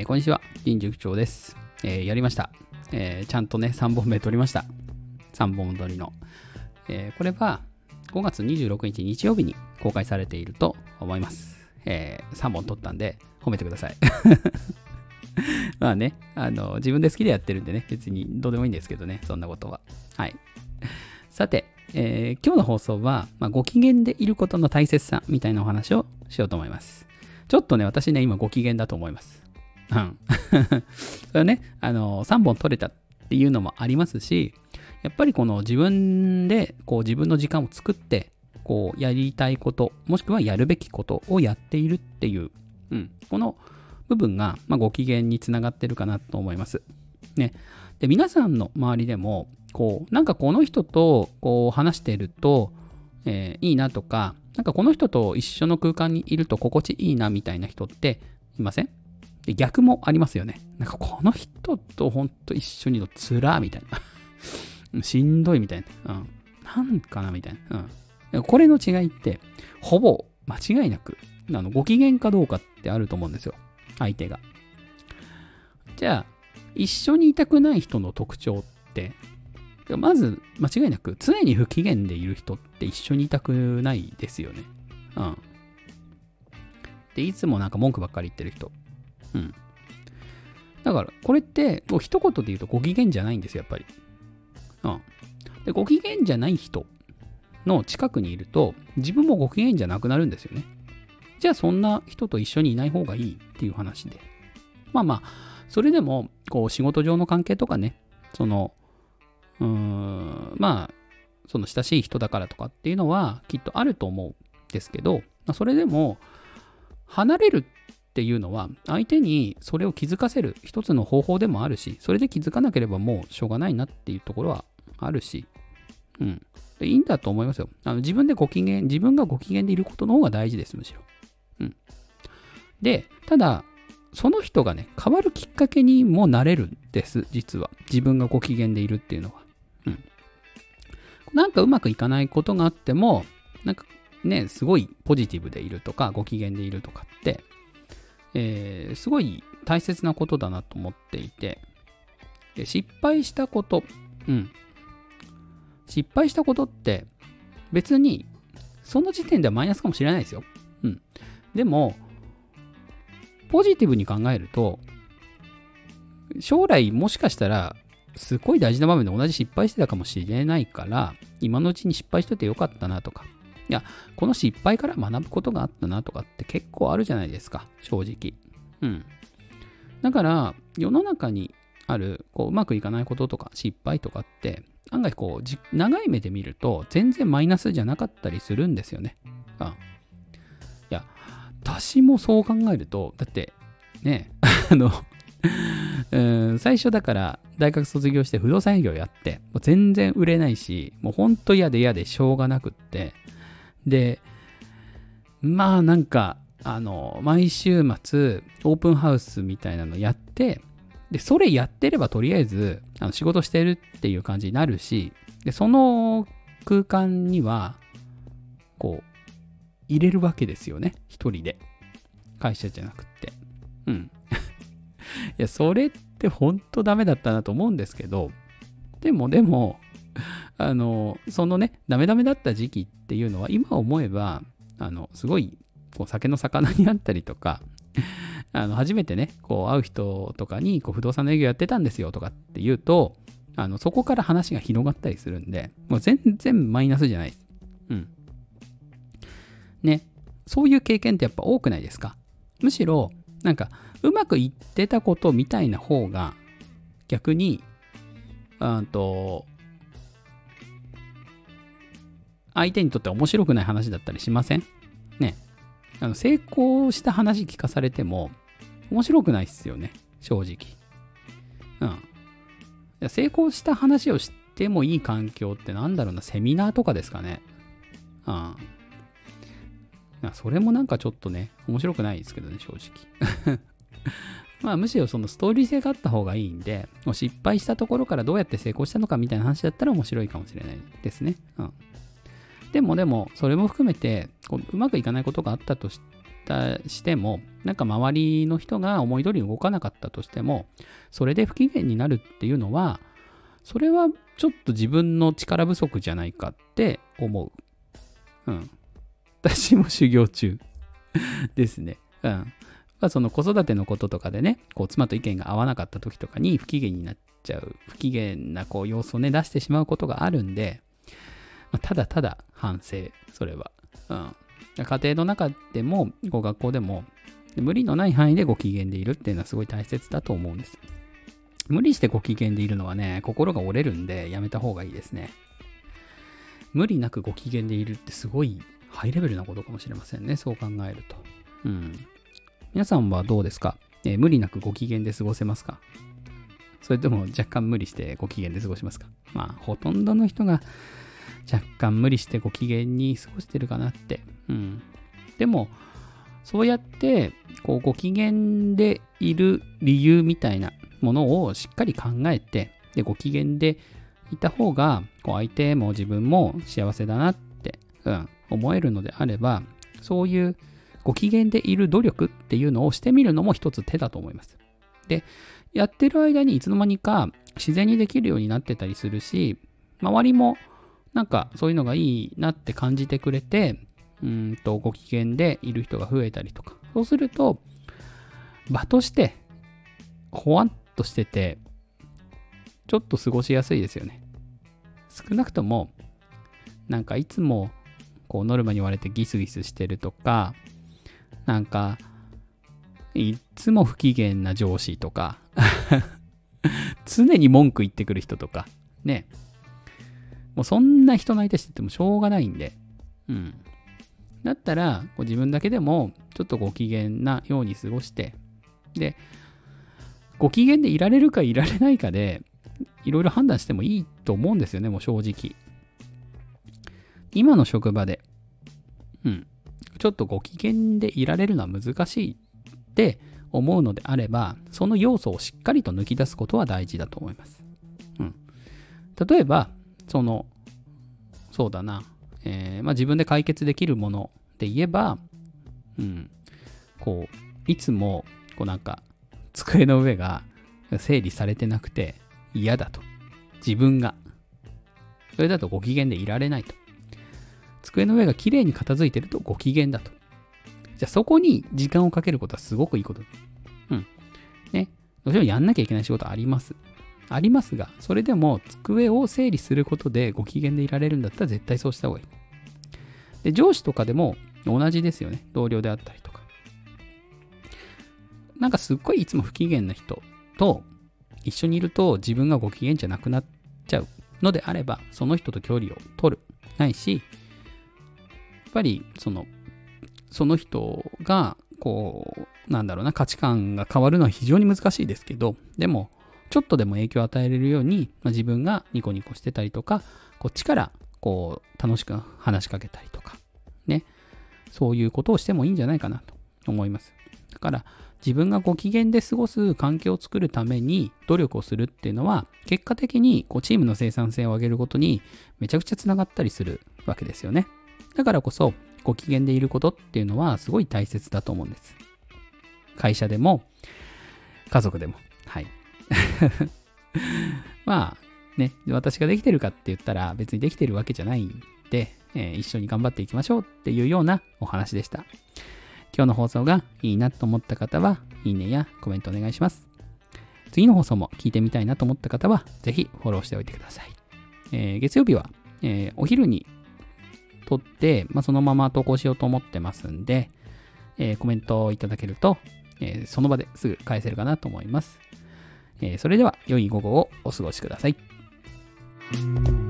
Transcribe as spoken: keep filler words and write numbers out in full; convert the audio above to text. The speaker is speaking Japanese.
えー、こんにちは、林塾長です。えー、やりました、えー。ちゃんとね、さんぼんめ撮りました。さんぼん撮りの。えー、これはごがつにじゅうろくにち日曜日に公開されていると思います。えー、さんぼん撮ったんで褒めてください。まあね、あの、自分で好きでやってるんでね、別にどうでもいいんですけどね、そんなことは。はい。さて、えー、今日の放送は、まあ、ご機嫌でいることの大切さみたいなお話をしようと思います。ちょっとね、私ね、今ご機嫌だと思います。うん。それはね、あの、さんぼん撮れたっていうのもありますし、やっぱりこの自分で、こう自分の時間を作って、こうやりたいこと、もしくはやるべきことをやっているっていう、うん、この部分が、まあ、ご機嫌につながってるかなと思います。ね。で、皆さんの周りでも、こう、なんかこの人とこう話していると、えー、いいなとか、なんかこの人と一緒の空間にいると心地いいなみたいな人っていません？で、逆もありますよね。なんかこの人とほんと一緒にいるのつらーみたいな。しんどいみたいな。うん。なんかなみたいな。うん。これの違いって、ほぼ間違いなく、あの、ご機嫌かどうかってあると思うんですよ。相手が。じゃあ、一緒にいたくない人の特徴って、まず間違いなく常に不機嫌でいる人って一緒にいたくないですよね。うん。で、いつもなんか文句ばっかり言ってる人。うん。だから、これって、もう一言で言うとご機嫌じゃないんですよ、やっぱり。うん。で、ご機嫌じゃない人の近くにいると、自分もご機嫌じゃなくなるんですよね。じゃあ、そんな人と一緒にいない方がいいっていう話で。まあまあ、それでも、こう、仕事上の関係とかね、その、うーん、まあ、その親しい人だからとかっていうのはきっとあると思うんですけど、それでも、離れるっていうのは、相手にそれを気づかせる一つの方法でもあるし、それで気づかなければもうしょうがないなっていうところはあるし、うん。でいいんだと思いますよ。あの自分でご機嫌、自分がご機嫌でいることの方が大事です、むしろ。うん。で、ただ、その人がね、変わるきっかけにもなれるんです、実は。自分がご機嫌でいるっていうのは。うん。なんかうまくいかないことがあっても、なんかね、すごいポジティブでいるとか、ご機嫌でいるとかって、えー、すごい大切なことだなと思っていて、で失敗したこと、うん。失敗したことって別にその時点ではマイナスかもしれないですよ。うん。でも、ポジティブに考えると、将来もしかしたらすごい大事な場面で同じ失敗してたかもしれないから、今のうちに失敗しててよかったなとか、いや、この失敗から学ぶことがあったなとかって結構あるじゃないですか、正直。うん。だから、世の中にある、こう、うまくいかないこととか失敗とかって、案外こう、長い目で見ると、全然マイナスじゃなかったりするんですよね。うん。いや、私もそう考えると、だって、ね、あの、うん最初だから大学卒業して不動産営業やってもう全然売れないしもうほんと嫌で嫌でしょうがなくってでまあなんかあの毎週末オープンハウスみたいなのやってでそれやってればとりあえずあの仕事してるっていう感じになるしでその空間にはこう入れるわけですよね一人で会社じゃなくってうんいや、それって本当ダメだったなと思うんですけど、でもでも、あの、そのね、ダメダメだった時期っていうのは、今思えば、あの、すごい、こう、酒の魚にあったりとか、あの、初めてね、こう、会う人とかに、こう、不動産の営業やってたんですよとかって言うと、あの、そこから話が広がったりするんで、もう全然マイナスじゃない。うん。ね、そういう経験ってやっぱ多くないですか？むしろ、なんか、うまくいってたことみたいな方が逆にうんと相手にとって面白くない話だったりしません？ね。あの成功した話聞かされても面白くないっすよね、正直。うん。いや成功した話をしてもいい環境ってなんだろうな、セミナーとかですかね。うん。それもなんかちょっとね、面白くないですけどね、正直。まあむしろそのストーリー性があった方がいいんで、もう失敗したところからどうやって成功したのかみたいな話だったら面白いかもしれないですね。うん。でもでも、それも含めて、こううまくいかないことがあったとしたしたしても、なんか周りの人が思い通りに動かなかったとしても、それで不機嫌になるっていうのは、それはちょっと自分の力不足じゃないかって思う。うん。私も修行中ですね。うん。まあ、その子育てのこととかでね、こう妻と意見が合わなかった時とかに不機嫌になっちゃう、不機嫌なこう様子をね、出してしまうことがあるんで、まあ、ただただ反省、それは。うん。家庭の中でも、こう学校でも、無理のない範囲でご機嫌でいるっていうのはすごい大切だと思うんです。無理してご機嫌でいるのはね、心が折れるんでやめた方がいいですね。無理なくご機嫌でいるってすごいハイレベルなことかもしれませんね。そう考えると。うん。皆さんはどうですか？えー、無理なくご機嫌で過ごせますか？それとも若干無理してご機嫌で過ごしますか？まあ、ほとんどの人が若干無理してご機嫌に過ごしてるかなって。うん。でも、そうやって、こう、ご機嫌でいる理由みたいなものをしっかり考えて、で、ご機嫌でいた方が、こう、相手も自分も幸せだなって、うん、思えるのであれば、そういうご機嫌でいる努力っていうのをしてみるのも一つ手だと思います。で、やってる間にいつの間にか自然にできるようになってたりするし、周りもなんかそういうのがいいなって感じてくれて、うーんとご機嫌でいる人が増えたりとか、そうすると場としてほわんとしててちょっと過ごしやすいですよね。少なくともなんかいつもこうノルマに追われてギスギスしてるとか、なんかいつも不機嫌な上司とか常に文句言ってくる人とかね、もうそんな人の相手しててもしょうがないんで、うん。だったら、こう自分だけでもちょっとご機嫌なように過ごして、で、ご機嫌でいられるかいられないかで、いろいろ判断してもいいと思うんですよね、もう正直。今の職場で、うん、ちょっとご機嫌でいられるのは難しいって思うのであれば、その要素をしっかりと抜き出すことは大事だと思います。うん。例えば、その、そうだな、えーまあ、自分で解決できるもので言えば、うん、こういつもこうなんか机の上が整理されてなくて嫌だと、自分がそれだとご機嫌でいられないと、机の上がきれいに片付いてるとご機嫌だと、じゃあそこに時間をかけることはすごくいいこと。うんね、もちろんやんなきゃいけない仕事ありますありますが、それでも机を整理することでご機嫌でいられるんだったら絶対そうした方がいい。で、上司とかでも同じですよね。同僚であったりとか。なんかすっごいいつも不機嫌な人と一緒にいると自分がご機嫌じゃなくなっちゃうのであれば、その人と距離を取る。ないし、やっぱりその、その人がこう、なんだろうな、価値観が変わるのは非常に難しいですけど、でも、ちょっとでも影響を与えれるように、まあ、自分がニコニコしてたりとか、こっちからこう楽しく話しかけたりとか、ね、そういうことをしてもいいんじゃないかなと思います。だから自分がご機嫌で過ごす環境を作るために努力をするっていうのは、結果的にこうチームの生産性を上げることにめちゃくちゃつながったりするわけですよね。だからこそご機嫌でいることっていうのはすごい大切だと思うんです。会社でも家族でも、はい。まあね、私ができてるかって言ったら別にできてるわけじゃないんで、えー、一緒に頑張っていきましょうっていうようなお話でした。今日の放送がいいなと思った方はいいねやコメントお願いします。次の放送も聞いてみたいなと思った方はぜひフォローしておいてください。えー、月曜日は、えー、お昼に撮って、まあ、そのまま投稿しようと思ってますんで、えー、コメントをいただけると、えー、その場ですぐ返せるかなと思います。えー、それでは良い午後をお過ごしください。